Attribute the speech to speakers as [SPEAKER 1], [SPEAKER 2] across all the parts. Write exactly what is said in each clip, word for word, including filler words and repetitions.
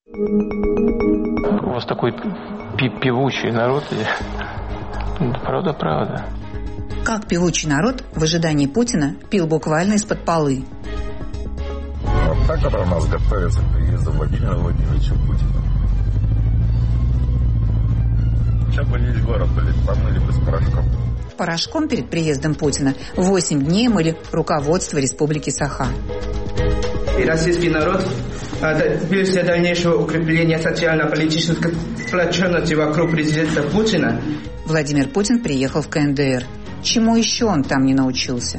[SPEAKER 1] У вас такой певучий народ. Правда, правда.
[SPEAKER 2] Как певучий народ в ожидании Путина пил буквально из-под полы.
[SPEAKER 3] Вот так это у нас готовится к приезду Владимира Владимировича Путина. Сейчас бы весь город помыли бы с порошком.
[SPEAKER 2] Порошком перед приездом Путина восемь дней мыли руководство Республики Саха.
[SPEAKER 4] И российский народ добился дальнейшего укрепления социально-политической сплоченности вокруг президента Путина.
[SPEAKER 2] Владимир Путин приехал в ка эн дэ эр. Чему еще он там не научился?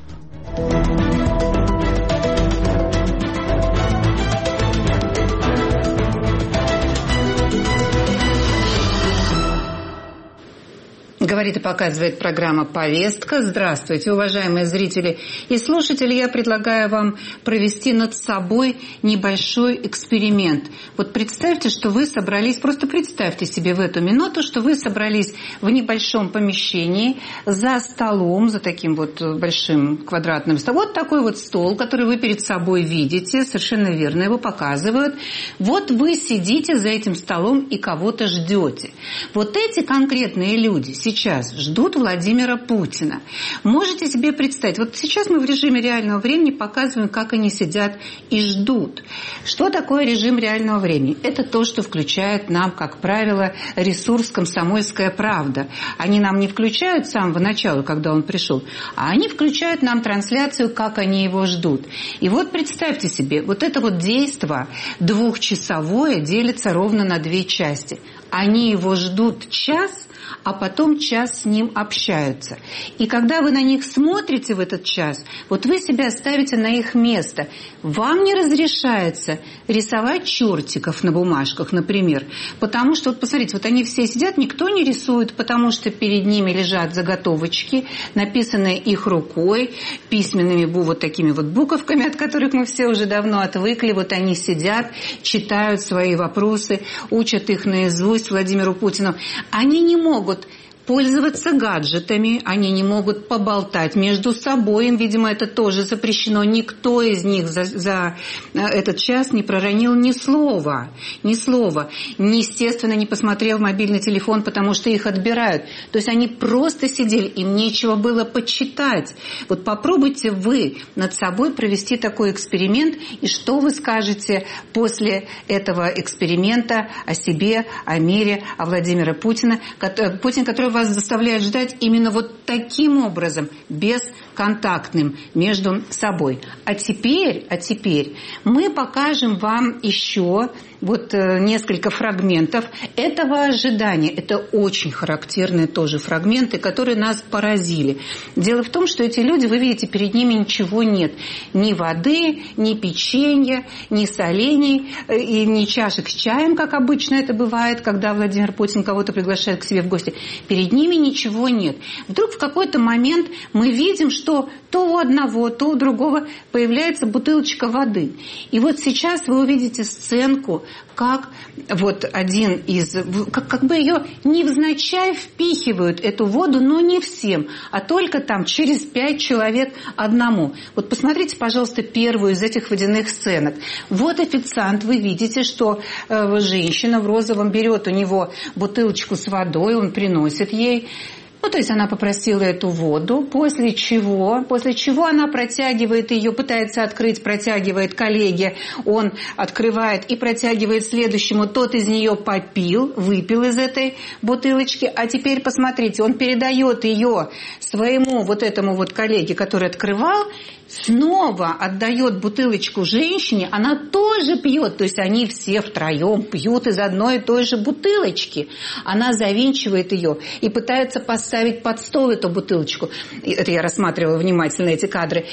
[SPEAKER 2] Говорит и показывает программа «Повестка». Здравствуйте, уважаемые зрители и слушатели. Я предлагаю вам провести над собой небольшой эксперимент. Вот представьте, что вы собрались, просто представьте себе в эту минуту, что вы собрались в небольшом помещении за столом, за таким вот большим квадратным столом. Вот такой вот стол, который вы перед собой видите, совершенно верно, его показывают. Вот вы сидите за этим столом и кого-то ждете. Вот эти конкретные люди сейчас ждут Владимира Путина. Можете себе представить, вот сейчас мы в режиме реального времени показываем, как они сидят и ждут. Что такое режим реального времени? Это то, что включает нам, как правило, ресурс «Комсомольская правда». Они нам не включают с самого начала, когда он пришел, а они включают нам трансляцию, как они его ждут. И вот представьте себе, вот это вот действо двухчасовое делится ровно на две части. Они его ждут час, а потом час с ним общаются. И когда вы на них смотрите в этот час, вот вы себя ставите на их место. Вам не разрешается рисовать чертиков на бумажках, например. Потому что, вот посмотрите, вот они все сидят, никто не рисует, потому что перед ними лежат заготовочки, написанные их рукой, письменными вот такими вот буковками, от которых мы все уже давно отвыкли. Вот они сидят, читают свои вопросы, учат их наизусть Владимиру Путину. Они не могут пользоваться гаджетами, они не могут поболтать между собой, им, видимо, это тоже запрещено. Никто из них за, за этот час не проронил ни слова, ни слова. Естественно, не посмотрел в мобильный телефон, потому что их отбирают. То есть они просто сидели, им нечего было почитать. Вот попробуйте вы над собой провести такой эксперимент, и что вы скажете после этого эксперимента о себе, о мире, о Владимире Путине, Путин, который вас заставляет ждать именно вот таким образом, бесконтактным между собой. А теперь, а теперь мы покажем вам еще вот несколько фрагментов этого ожидания. Это очень характерные тоже фрагменты, которые нас поразили. Дело в том, что эти люди, вы видите, перед ними ничего нет. Ни воды, ни печенья, ни солений, и ни чашек с чаем, как обычно это бывает, когда Владимир Путин кого-то приглашает к себе в гости. Перед ними ничего нет. Вдруг в какой-то момент мы видим, что то у одного, то у другого появляется бутылочка воды. И вот сейчас вы увидите сценку, как вот один из... Как, как бы ее невзначай впихивают, эту воду, но не всем, а только там через пять человек одному. Вот посмотрите, пожалуйста, первую из этих водяных сценок. Вот официант, вы видите, что э, женщина в розовом берет у него бутылочку с водой, он приносит ей. Ну, то есть она попросила эту воду, после чего, после чего она протягивает ее, пытается открыть, протягивает коллеге, он открывает и протягивает следующему, тот из нее попил, выпил из этой бутылочки, а теперь посмотрите, он передает ее своему вот этому вот коллеге, который открывал, снова отдает бутылочку женщине, она тоже пьет, то есть они все втроем пьют из одной и той же бутылочки. Она завинчивает ее и пытается поставить под стол эту бутылочку. Это я рассматриваю внимательно эти кадры.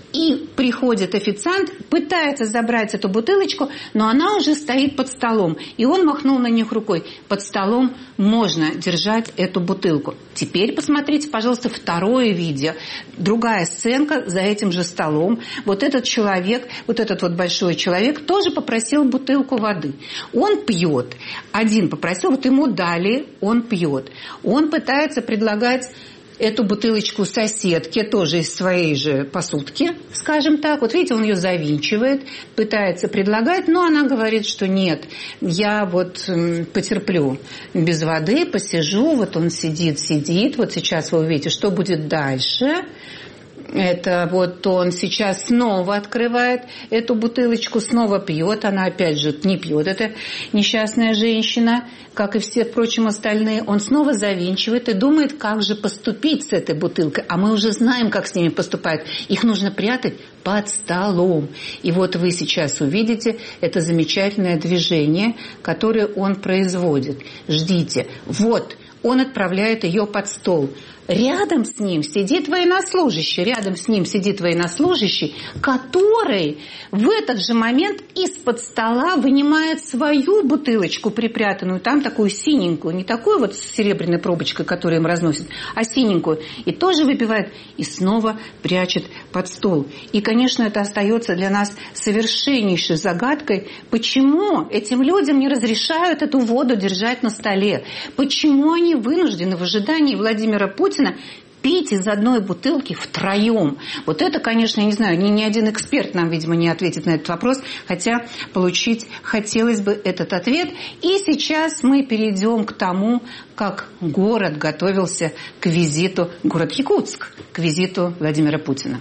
[SPEAKER 2] И приходит официант, пытается забрать эту бутылочку, но она уже стоит под столом. И он махнул на них рукой. Под столом можно держать эту бутылку. Теперь посмотрите, пожалуйста, второе видео. Другая сценка за этим же столом. Вот этот человек, вот этот вот большой человек тоже попросил бутылку воды. Он пьет. Один попросил, вот ему дали, он пьет. Он пытается предлагать эту бутылочку соседке, тоже из своей же посудки, скажем так. Вот видите, он ее завинчивает, пытается предлагать, но она говорит, что нет, я вот потерплю без воды, посижу. Вот он сидит, сидит. Вот сейчас вы увидите, что будет дальше. Это вот он сейчас снова открывает эту бутылочку, снова пьет. Она опять же не пьет, эта несчастная женщина, как и все, впрочем, остальные. Он снова завинчивает и думает, как же поступить с этой бутылкой. А мы уже знаем, как с ними поступают. Их нужно прятать под столом. И вот вы сейчас увидите это замечательное движение, которое он производит. Ждите. Вот. Он отправляет ее под стол. Рядом с ним сидит военнослужащий, рядом с ним сидит военнослужащий, который в этот же момент из-под стола вынимает свою бутылочку припрятанную, там такую синенькую, не такую вот с серебряной пробочкой, которую им разносят, а синенькую, и тоже выпивает, и снова прячет под стол. И, конечно, это остается для нас совершеннейшей загадкой, почему этим людям не разрешают эту воду держать на столе, почему они вынуждены в ожидании Владимира Путина пить из одной бутылки втроем. Вот это, конечно, я не знаю, ни, ни один эксперт нам, видимо, не ответит на этот вопрос, хотя получить хотелось бы этот ответ. И сейчас мы перейдем к тому, как город готовился к визиту, город Якутск, к визиту Владимира Путина.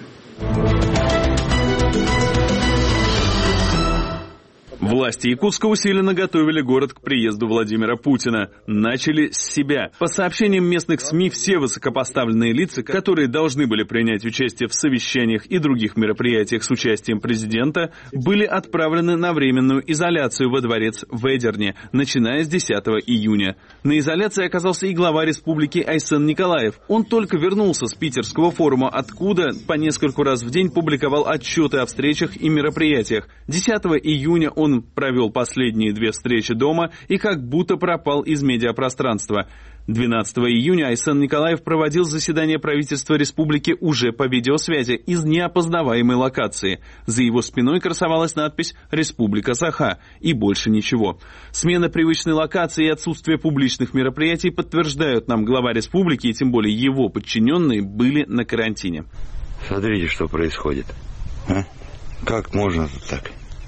[SPEAKER 5] Власти Якутска усиленно готовили город к приезду Владимира Путина. Начали с себя. По сообщениям местных СМИ, все высокопоставленные лица, которые должны были принять участие в совещаниях и других мероприятиях с участием президента, были отправлены на временную изоляцию во дворец в Эдерне, начиная с десятого июня. На изоляции оказался и глава республики Айсен Николаев. Он только вернулся с питерского форума, откуда по нескольку раз в день публиковал отчеты о встречах и мероприятиях. десятого июня он провел последние две встречи дома и как будто пропал из медиапространства. двенадцатого июня Айсен Николаев проводил заседание правительства республики уже по видеосвязи из неопознаваемой локации. За его спиной красовалась надпись «Республика Саха» и больше ничего. Смена привычной локации и отсутствие публичных мероприятий подтверждают нам, глава республики и тем более его подчиненные были на карантине.
[SPEAKER 6] Смотрите, что происходит. А? Как можно так?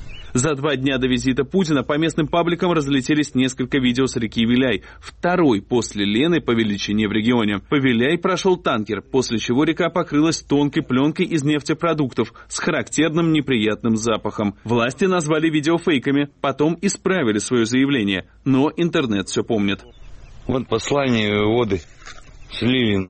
[SPEAKER 5] За два дня до визита Путина по местным пабликам разлетелись несколько видео с реки Виляй, второй после Лены по величине в регионе. По Виляй прошел танкер, после чего река покрылась тонкой пленкой из нефтепродуктов с характерным неприятным запахом. Власти назвали видео фейками, потом исправили свое заявление, но интернет все помнит.
[SPEAKER 6] Вот послание воды слили.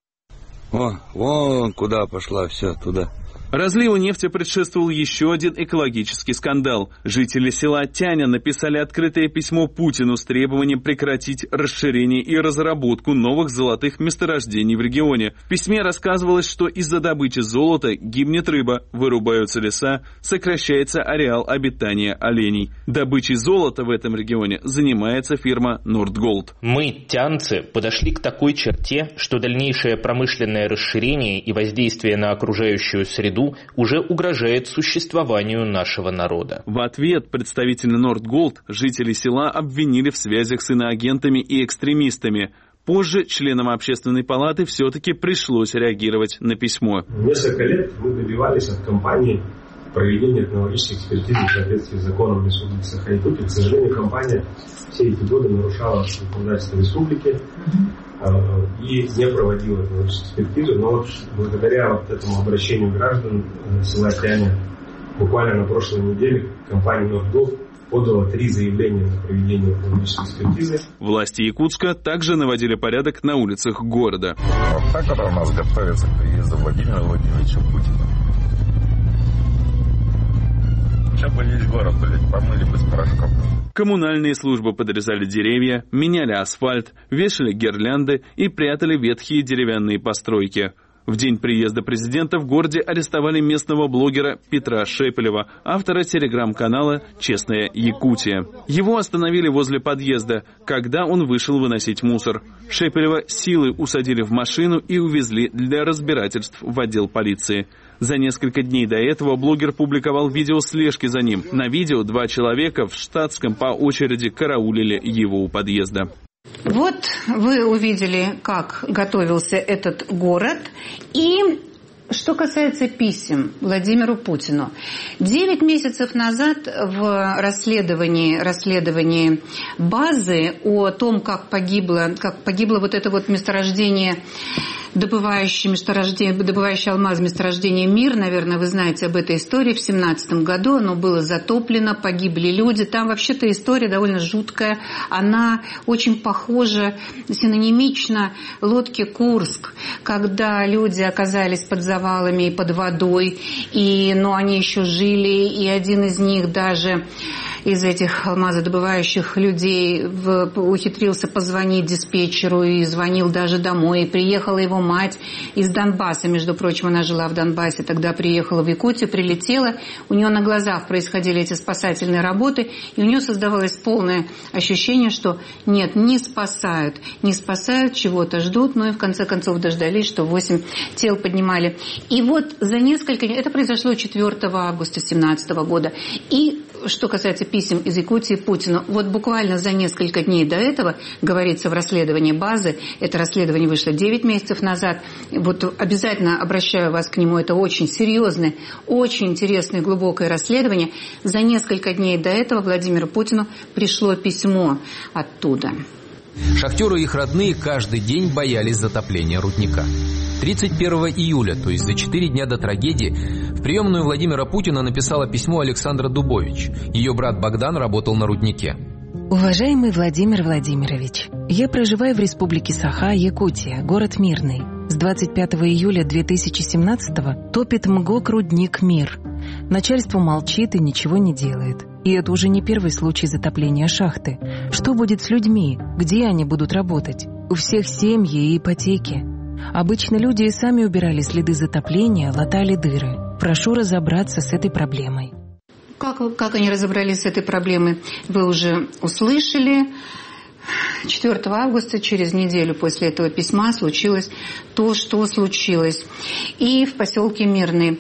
[SPEAKER 6] О, вон куда пошла, все, туда.
[SPEAKER 5] Разливу нефти предшествовал еще один экологический скандал. Жители села Тяня написали открытое письмо Путину с требованием прекратить расширение и разработку новых золотых месторождений в регионе. В письме рассказывалось, что из-за добычи золота гибнет рыба, вырубаются леса, сокращается ареал обитания оленей. Добычей золота в этом регионе занимается фирма Нордголд.
[SPEAKER 7] Мы, тянцы, подошли к такой черте, что дальнейшее промышленное расширение и воздействие на окружающую среду уже угрожает существованию нашего народа.
[SPEAKER 5] В ответ представители Нордголд жители села обвинили в связях с иноагентами и экстремистами. Позже членам общественной палаты все-таки пришлось реагировать на письмо.
[SPEAKER 8] Несколько лет мы добивались от компании проведения этнологической экспертизы в соответствии с законом Республики Саха-Якутия. К сожалению, компания все эти годы нарушала законодательство республики и не проводила этнологическую экспертизу. Но вот благодаря вот этому обращению граждан села Тяня буквально на прошлой неделе компания Нордголд подала три заявления на проведение экологической экспертизы.
[SPEAKER 5] Власти Якутска также наводили порядок на улицах города.
[SPEAKER 3] Вот так это у нас готовится к приезду Владимира Владимировича Путина. Сейчас бы весь город, блядь, помыли бы с порошком.
[SPEAKER 5] Коммунальные службы подрезали деревья, меняли асфальт, вешали гирлянды и прятали ветхие деревянные постройки. В день приезда президента в городе арестовали местного блогера Петра Шепелева, автора телеграм-канала «Честная Якутия». Его остановили возле подъезда, когда он вышел выносить мусор. Шепелева силой усадили в машину и увезли для разбирательств в отдел полиции. За несколько дней до этого блогер публиковал видео слежки за ним. На видео два человека в штатском по очереди караулили его у подъезда.
[SPEAKER 2] Вот вы увидели, как готовился этот город. И что касается писем Владимиру Путину. Девять месяцев назад в расследовании, расследовании базы о том, как погибло, как погибло вот это вот месторождение, добывающий, месторождение, добывающий алмаз месторождение «Мир», наверное, вы знаете об этой истории, в семнадцатом году оно было затоплено, погибли люди. Там вообще-то история довольно жуткая, она очень похожа, синонимична лодке «Курск», когда люди оказались под завалами и под водой, и, но они еще жили, и один из них даже из этих алмазодобывающих людей в, ухитрился позвонить диспетчеру и звонил даже домой. И приехала его мать из Донбасса, между прочим, она жила в Донбассе, тогда приехала в Якутию, прилетела, у нее на глазах происходили эти спасательные работы, и у нее создавалось полное ощущение, что нет, не спасают, не спасают, чего-то ждут, но и в конце концов дождались, что восемь тел поднимали. И вот за несколько дней, это произошло четвёртого августа две тысячи семнадцатого года, и что касается писем из Якутии Путину, вот буквально за несколько дней до этого, говорится в расследовании базы, это расследование вышло девять месяцев назад, вот обязательно обращаю вас к нему, это очень серьезное, очень интересное, глубокое расследование, за несколько дней до этого Владимиру Путину пришло письмо оттуда.
[SPEAKER 9] Шахтеры и их родные каждый день боялись затопления рудника. тридцать первого июля, то есть за четыре дня до трагедии, в приемную Владимира Путина написала письмо Александра Дубович. Ее брат Богдан работал на руднике.
[SPEAKER 10] Уважаемый Владимир Владимирович, я проживаю в республике Саха, Якутия, город Мирный. С двадцать пятого июля две тысячи семнадцатого топит МГОК рудник «Мир». Начальство молчит и ничего не делает. И это уже не первый случай затопления шахты. Что будет с людьми? Где они будут работать? У всех семьи и ипотеки. Обычно люди и сами убирали следы затопления, латали дыры. Прошу разобраться с этой проблемой.
[SPEAKER 2] Как, как они разобрались с этой проблемой, вы уже услышали. четвёртого августа, через неделю после этого письма, случилось то, что случилось. И в поселке Мирный.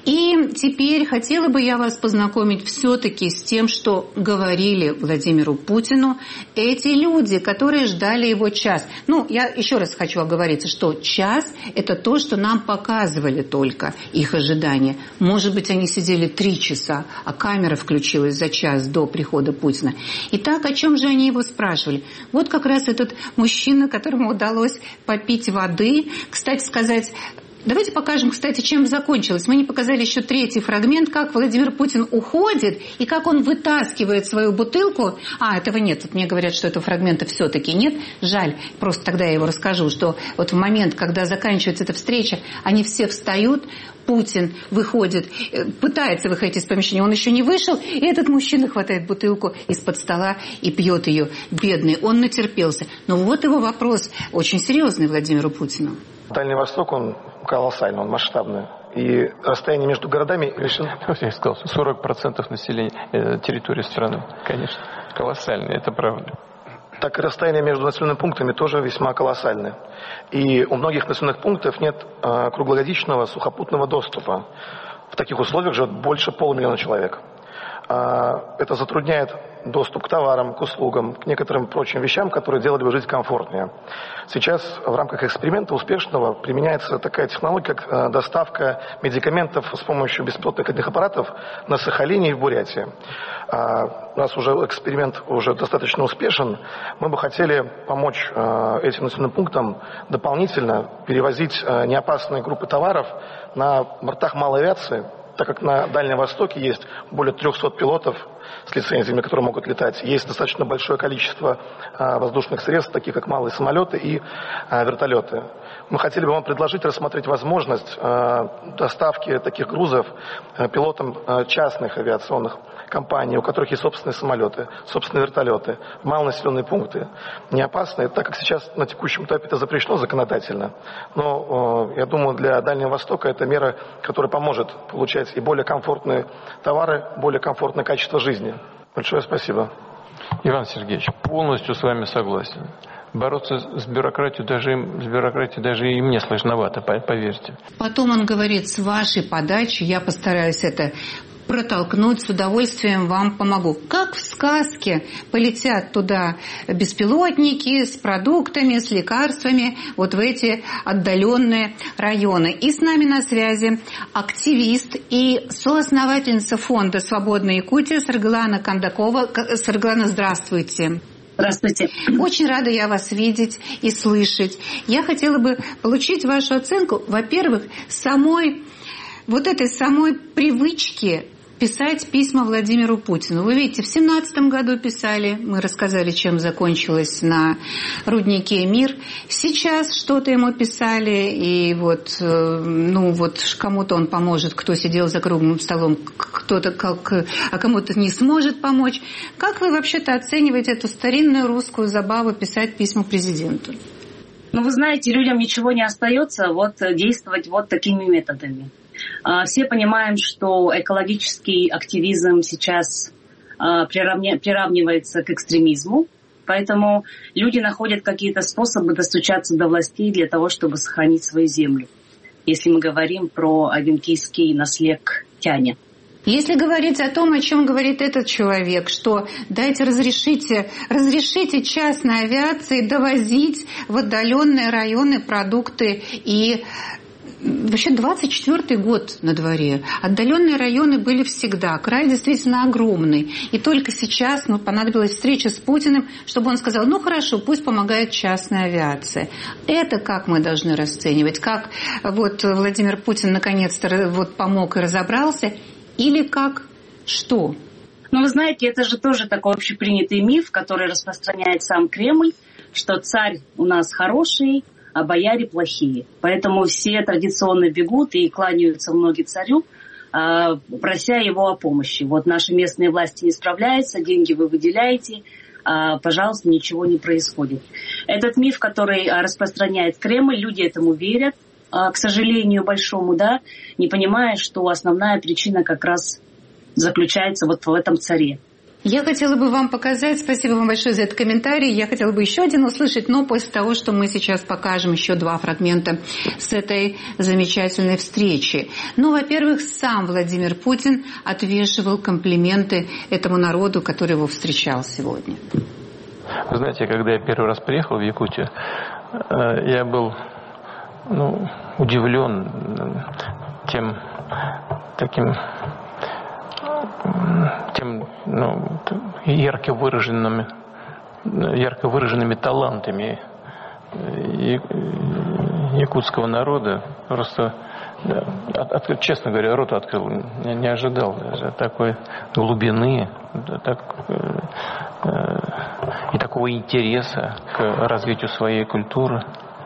[SPEAKER 2] И теперь хотела бы я вас познакомить все-таки с тем, что говорили Владимиру Путину эти люди, которые ждали его час. Ну, я еще раз хочу оговориться, что час – это то, что нам показывали только их ожидания. Может быть, они сидели три часа, а камера включилась за час до прихода Путина. Итак, о чем же они его спрашивали? Вот как раз этот мужчина, которому удалось попить воды. Кстати сказать, давайте покажем, кстати, чем закончилось. Мы не показали еще третий фрагмент, как Владимир Путин уходит и как он вытаскивает свою бутылку. А, этого нет. Тут мне говорят, что этого фрагмента все-таки нет. Жаль. Просто тогда я его расскажу, что вот в момент, когда заканчивается эта встреча, они все встают, Путин выходит, пытается выходить из помещения, он еще не вышел, и этот мужчина хватает бутылку из-под стола и пьет ее. Бедный, он натерпелся. Но вот его вопрос очень серьезный Владимиру Путину.
[SPEAKER 11] Дальний Восток, он колоссальный, он масштабный. И расстояние между городами решено...
[SPEAKER 1] Я сказал, сорок процентов населения э, территории страны. Конечно, колоссальное, это правда.
[SPEAKER 11] Так и расстояние между населенными пунктами тоже весьма колоссальное. И у многих населенных пунктов нет э, круглогодичного сухопутного доступа. В таких условиях живет больше полумиллиона человек. Э, это затрудняет доступ к товарам, к услугам, к некоторым прочим вещам, которые делали бы жизнь комфортнее. Сейчас в рамках эксперимента успешного применяется такая технология, как э, доставка медикаментов с помощью беспилотных летательных аппаратов на Сахалине и в Бурятии. Э, у нас уже эксперимент уже достаточно успешен. Мы бы хотели помочь э, этим населенным пунктам дополнительно перевозить э, неопасные группы товаров на бортах малой авиации, так как на Дальнем Востоке есть более трехсот пилотов с лицензиями, которые могут летать. Есть достаточно большое количество а, воздушных средств, таких как малые самолеты и а, вертолеты. Мы хотели бы вам предложить рассмотреть возможность а, доставки таких грузов а, пилотам а, частных авиационных компаний, у которых есть собственные самолеты, собственные вертолеты, в малонаселенные пункты. Не опасные, так как сейчас на текущем этапе это запрещено законодательно. Но а, я думаю, для Дальнего Востока это мера, которая поможет получать и более комфортные товары, более комфортное качество жизни. Большое спасибо.
[SPEAKER 1] Иван Сергеевич, полностью с вами согласен. Бороться с бюрократией даже, с бюрократией даже и мне сложновато, поверьте.
[SPEAKER 2] Потом он говорит, с вашей подачи я постараюсь это протолкнуть, с удовольствием вам помогу. Как в сказке полетят туда беспилотники с продуктами, с лекарствами, вот в эти отдаленные районы. И с нами на связи активист и соосновательница фонда «Свободная Якутия» Сарглана Кондакова. Сарглана, здравствуйте.
[SPEAKER 12] Здравствуйте.
[SPEAKER 2] Очень рада я вас видеть и слышать. Я хотела бы получить вашу оценку, во-первых, самой, вот этой самой привычки писать письма Владимиру Путину. Вы видите, в семнадцатом году писали, мы рассказали, чем закончилось на руднике «Мир». Сейчас что-то ему писали, и вот, ну, вот кому-то он поможет, кто сидел за круглым столом, кто-то как, а кому-то не сможет помочь. Как вы вообще-то оцениваете эту старинную русскую забаву писать письма президенту?
[SPEAKER 12] Ну, вы знаете, людям ничего не остается, вот действовать вот такими методами. Все понимаем, что экологический активизм сейчас приравнивается к экстремизму, поэтому люди находят какие-то способы достучаться до властей для того, чтобы сохранить свою землю, если мы говорим про авенкийский наслег Тяне.
[SPEAKER 2] Если говорить о том, о чем говорит этот человек, что дайте разрешите, разрешите частной авиации довозить в отдаленные районы продукты и... Вообще двадцать четвёртый год на дворе. Отдаленные районы были всегда. Край действительно огромный. И только сейчас ну, понадобилась встреча с Путиным, чтобы он сказал, ну хорошо, пусть помогает частная авиация. Это как мы должны расценивать? Как вот Владимир Путин наконец-то вот помог и разобрался? Или как что?
[SPEAKER 12] Ну, вы знаете, это же тоже такой общепринятый миф, который распространяет сам Кремль, что царь у нас хороший, а бояре плохие. Поэтому все традиционно бегут и кланяются многие царю, прося его о помощи. Вот наши местные власти не справляются, деньги вы выделяете, пожалуйста, ничего не происходит. Этот миф, который распространяет Кремль, люди этому верят, к сожалению большому, да, не понимая, что основная причина как раз заключается вот в этом царе.
[SPEAKER 2] Я хотела бы вам показать, спасибо вам большое за этот комментарий, я хотела бы еще один услышать, но после того, что мы сейчас покажем еще два фрагмента с этой замечательной встречи. Ну, во-первых, сам Владимир Путин отвешивал комплименты этому народу, который его встречал сегодня.
[SPEAKER 1] Вы знаете, когда я первый раз приехал в Якутию, я был ну, удивлен тем таким... тем ну, ярко выраженными, ярко выраженными талантами якутского народа. Просто, да, от, от, честно говоря, рот открыл, не, не ожидал даже такой глубины так, э, и такого интереса к развитию своей культуры.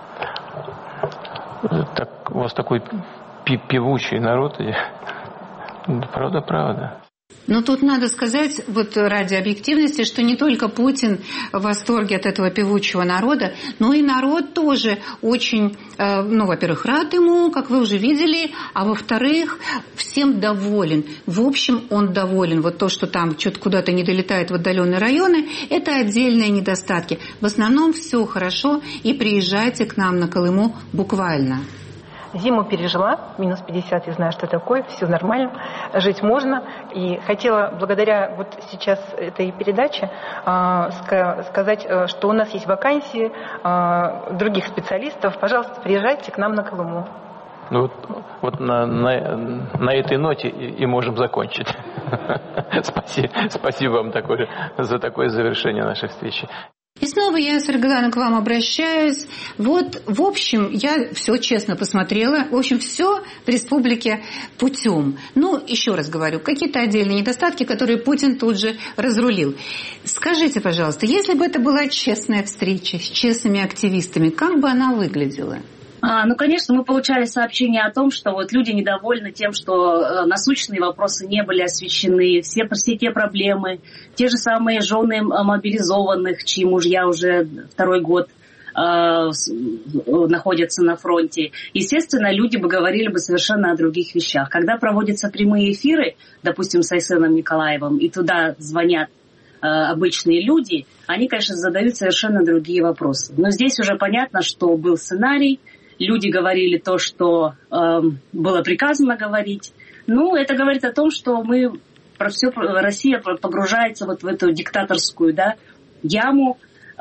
[SPEAKER 1] Так, у вас такой певучий народ. Правда, правда.
[SPEAKER 2] Но тут надо сказать, вот ради объективности, что не только Путин в восторге от этого певучего народа, но и народ тоже очень, ну, во-первых, рад ему, как вы уже видели, а во-вторых, всем доволен. В общем, он доволен. Вот то, что там что-то куда-то не долетает в отдаленные районы, это отдельные недостатки. В основном все хорошо, и приезжайте к нам на Колыму буквально.
[SPEAKER 13] Зиму пережила, минус пятьдесят, я знаю, что такое, все нормально, жить можно. И хотела благодаря вот сейчас этой передаче э, сказать, что у нас есть вакансии э, других специалистов. Пожалуйста, приезжайте к нам на Колыму.
[SPEAKER 1] Ну вот, вот на, на, на этой ноте и, и можем закончить. Спасибо, спасибо вам такое, за такое завершение нашей встречи.
[SPEAKER 2] И снова я, Сарглана, к вам обращаюсь. Вот, в общем, я все честно посмотрела. В общем, все в республике путем. Ну, еще раз говорю, какие-то отдельные недостатки, которые Путин тут же разрулил. Скажите, пожалуйста, если бы это была честная встреча с честными активистами, как бы она выглядела?
[SPEAKER 12] А, ну, конечно, мы получали сообщения о том, что вот люди недовольны тем, что э, насущные вопросы не были освещены, все, все те проблемы, те же самые жены мобилизованных, чьи мужья уже второй год э, находятся на фронте. Естественно, люди бы говорили бы совершенно о других вещах. Когда проводятся прямые эфиры, допустим, с Айсеном Николаевым, и туда звонят э, обычные люди, они, конечно, задают совершенно другие вопросы. Но здесь уже понятно, что был сценарий. Люди говорили то, что э, было приказано говорить. Ну, это говорит о том, что мы, про все, Россия погружается вот в эту диктаторскую, да, яму,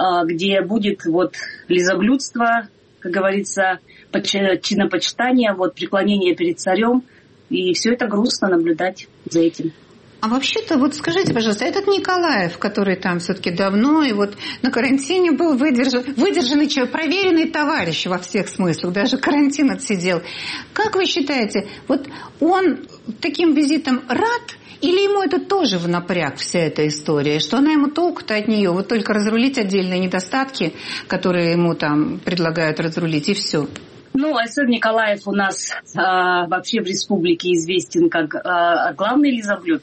[SPEAKER 12] где будет вот лизоблюдство, как говорится, чинопочитание, вот преклонение перед царем. И все это грустно наблюдать за этим.
[SPEAKER 2] А вообще-то, вот скажите, пожалуйста, этот Николаев, который там все-таки давно и вот на карантине был выдержан, выдержанный человек, проверенный товарищ во всех смыслах, даже карантин отсидел. Как вы считаете, вот он таким визитом рад, или ему это тоже в напряг, вся эта история, что она ему толку-то от нее, вот только разрулить отдельные недостатки, которые ему там предлагают разрулить, и все?
[SPEAKER 12] Ну, Айсен Николаев у нас а, вообще в республике известен как а, главный лизоблюд,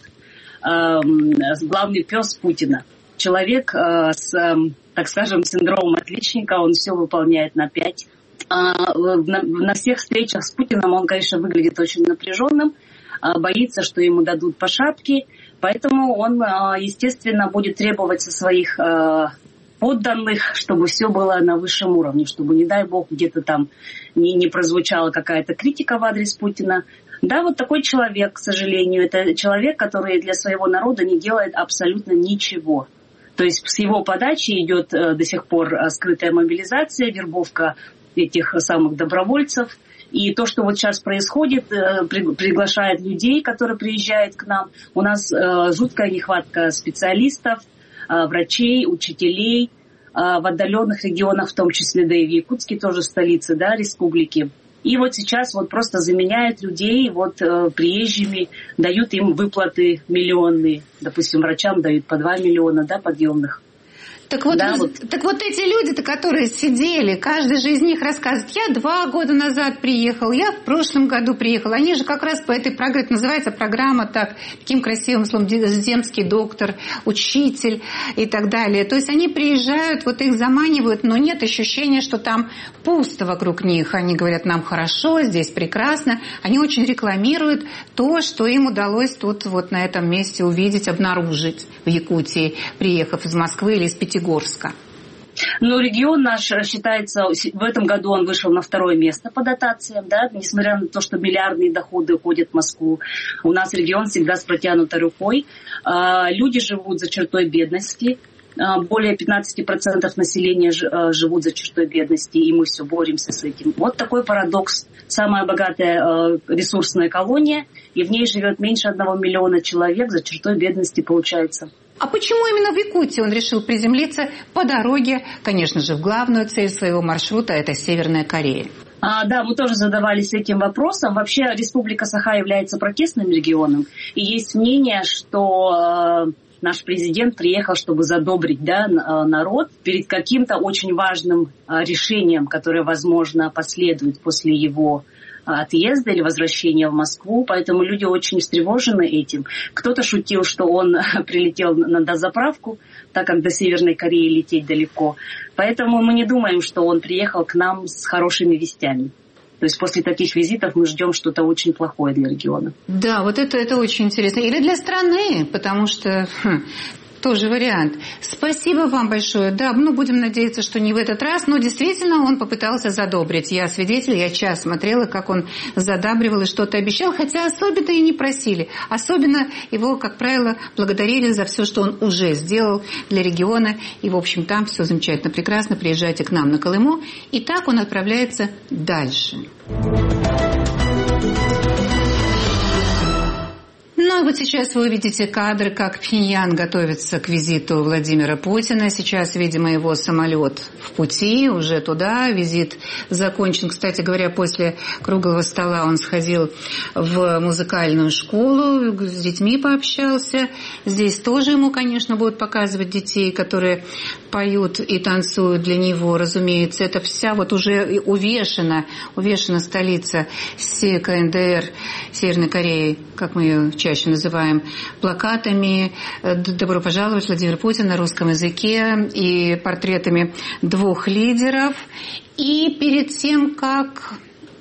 [SPEAKER 12] а, главный пес Путина. Человек а, с, а, так скажем, синдромом отличника, он все выполняет на пять. А, на, на всех встречах с Путиным он, конечно, выглядит очень напряженным, а, боится, что ему дадут по шапке, поэтому он, а, естественно, будет требовать со своих а, подданных, чтобы все было на высшем уровне, чтобы, не дай бог, где-то там не, не прозвучала какая-то критика в адрес Путина. Да, вот такой человек, к сожалению, это человек, который для своего народа не делает абсолютно ничего. То есть с его подачи идет э, до сих пор скрытая мобилизация, вербовка этих самых добровольцев. И то, что вот сейчас происходит, э, при, приглашает людей, которые приезжают к нам. У нас э, жуткая нехватка специалистов, врачей, учителей в отдаленных регионах, в том числе, да и в Якутске, тоже столице, да, республики. И вот сейчас вот просто заменяют людей вот приезжими, дают им выплаты миллионные. Допустим, врачам дают по два миллиона, да, подъемных.
[SPEAKER 2] Так вот,
[SPEAKER 12] да,
[SPEAKER 2] вы,
[SPEAKER 12] вот.
[SPEAKER 2] так вот эти люди-то, которые сидели, каждый же из них рассказывает, я два года назад приехал, я в прошлом году приехал. Они же как раз по этой программе, называется программа так, таким красивым словом, земский доктор, учитель и так далее. То есть они приезжают, вот их заманивают, но нет ощущения, что там пусто вокруг них. Они говорят, нам хорошо, здесь прекрасно. Они очень рекламируют то, что им удалось тут вот на этом месте увидеть, обнаружить в Якутии, приехав из Москвы или из Петербурга. Горска.
[SPEAKER 12] Ну, регион наш считается, в этом году он вышел на второе место по дотациям, да, несмотря на то, что миллиардные доходы уходят в Москву. У нас регион всегда с протянутой рукой. Люди живут за чертой бедности. Более пятнадцать процентов населения живут за чертой бедности, и мы все боремся с этим. Вот такой парадокс. Самая богатая ресурсная колония, и в ней живет меньше одного миллиона человек, за чертой бедности получается.
[SPEAKER 2] А почему именно в Якутии он решил приземлиться по дороге, конечно же, в главную цель своего маршрута, это Северная Корея?
[SPEAKER 12] А, да, мы тоже задавались этим вопросом. Вообще Республика Саха является протестным регионом, и есть мнение, что э, наш президент приехал, чтобы задобрить, да, народ перед каким-то очень важным э, решением, которое, возможно, последует после его отъезда или возвращения в Москву, поэтому люди очень встревожены этим. Кто-то шутил, что он прилетел на дозаправку, так как до Северной Кореи лететь далеко. Поэтому мы не думаем, что он приехал к нам с хорошими вестями. То есть после таких визитов мы ждем что-то очень плохое для региона.
[SPEAKER 2] Да, вот это, это очень интересно. Или для страны, потому что... Хм, тоже вариант. Спасибо вам большое. Да, ну будем надеяться, что не в этот раз, но действительно он попытался задобрить. Я свидетель, я час смотрела, как он задабривал и что-то обещал, хотя особенно и не просили. Особенно его, как правило, благодарили за все, что он уже сделал для региона. И, в общем, там все замечательно, прекрасно. Приезжайте к нам на Колыму. И так он отправляется дальше. Ну, вот сейчас вы увидите кадры, как Пхеньян готовится к визиту Владимира Путина. Сейчас, видимо, его самолет в пути, уже туда. Визит закончен. Кстати говоря, после круглого стола он сходил в музыкальную школу, с детьми пообщался. Здесь тоже ему, конечно, будут показывать детей, которые поют и танцуют для него, разумеется. Это вся вот уже увешана, увешана столица КНДР, Северной Кореи, как мы ее чаще называем, плакатами «Добро пожаловать, Владимир Путин» на русском языке и портретами двух лидеров. И перед тем, как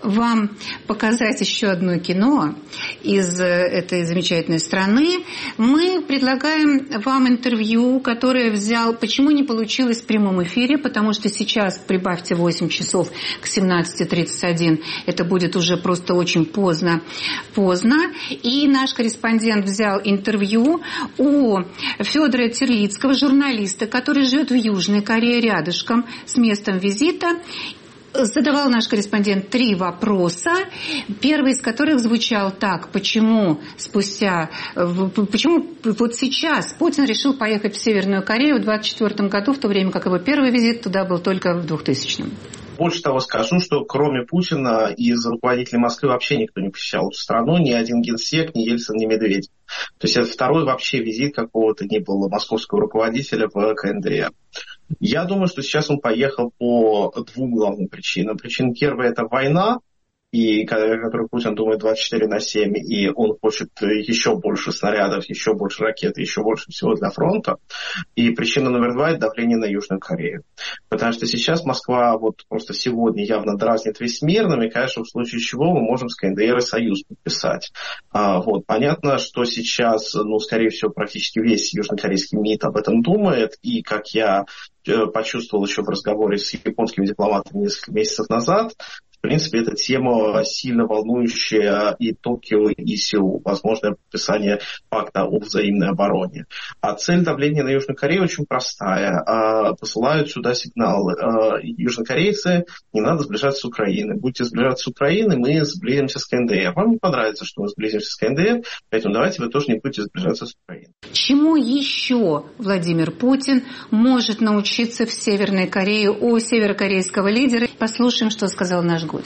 [SPEAKER 2] вам показать еще одно кино из этой замечательной страны. Мы предлагаем вам интервью, которое взял... Почему не получилось в прямом эфире? Потому что сейчас, прибавьте восемь часов к семнадцати тридцать один, это будет уже просто очень поздно. поздно. И наш корреспондент взял интервью у Федора Терлицкого, журналиста, который живет в Южной Корее, рядышком с местом визита. Задавал наш корреспондент три вопроса, первый из которых звучал так: почему спустя, почему вот сейчас Путин решил поехать в Северную Корею в двадцать четвёртом году, в то время как его первый визит туда был только в двухтысячном?
[SPEAKER 14] Больше того скажу, что кроме Путина из руководителей Москвы вообще никто не посещал эту страну, ни один генсек, ни Ельцин, ни Медведев. То есть это второй вообще визит какого-то не было московского руководителя в КНДР. Я думаю, что сейчас он поехал по двум главным причинам. Причина первая – это война, и которую Путин думает двадцать четыре на семь, и он хочет еще больше снарядов, еще больше ракет, еще больше всего для фронта. И причина номер два – это давление на Южную Корею. Потому что сейчас Москва вот просто сегодня явно дразнит весь мир, намекая, что в случае чего мы можем с КНДР союз подписать. А, вот. Понятно, что сейчас, ну, скорее всего, практически весь южнокорейский МИД об этом думает, и, как я почувствовал еще в разговоре с японскими дипломатами несколько месяцев назад, в принципе, эта тема сильно волнующая и Токио, и Сеул. Возможное подписание пакта о взаимной обороне. А цель давления на Южную Корею очень простая. Посылают сюда сигналы. Южнокорейцы, не надо сближаться с Украиной. Будете сближаться с Украиной, мы сблизимся с КНДР. Вам не понравится, что мы сблизимся с КНДР, поэтому давайте вы тоже не будете сближаться с Украиной.
[SPEAKER 2] Чему еще Владимир Путин может научиться в Северной Корее у северокорейского лидера? Послушаем, что сказал наш гость.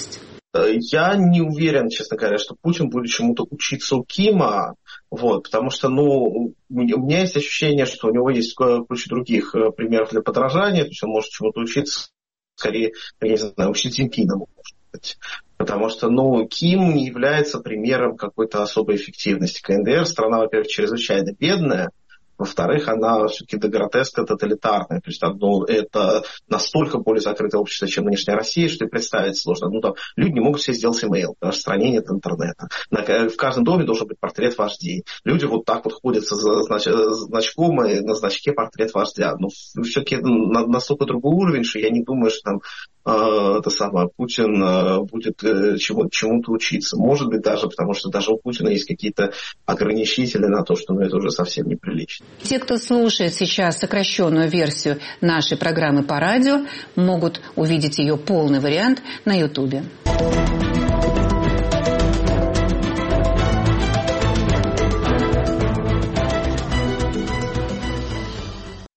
[SPEAKER 14] Я не уверен, честно говоря, что Путин будет чему-то учиться у Кима, вот, потому что, ну, у меня есть ощущение, что у него есть куча других примеров для подражания, то есть он может чему-то учиться, скорее, я не знаю, у Си Цзиньпина, может быть. Потому что, ну, Ким не является примером какой-то особой эффективности. КНДР страна, во-первых, чрезвычайно бедная, во-вторых, она все-таки до гротеска тоталитарная. То есть, ну, это настолько более закрытое общество, чем нынешняя Россия, что и представить сложно. Ну, там, люди не могут себе сделать имейл, потому что в стране нет интернета. В каждом доме должен быть портрет вождей. Люди вот так вот ходят со знач... значком, и на значке портрет вождя. Но все-таки настолько другой уровень, что я не думаю, что там это самое, Путин будет чему- чему-то учиться. Может быть, даже потому, что даже у Путина есть какие-то ограничители на то, что ну, это уже совсем неприлично.
[SPEAKER 2] Те, кто слушает сейчас сокращенную версию нашей программы по радио, могут увидеть ее полный вариант на Ютубе.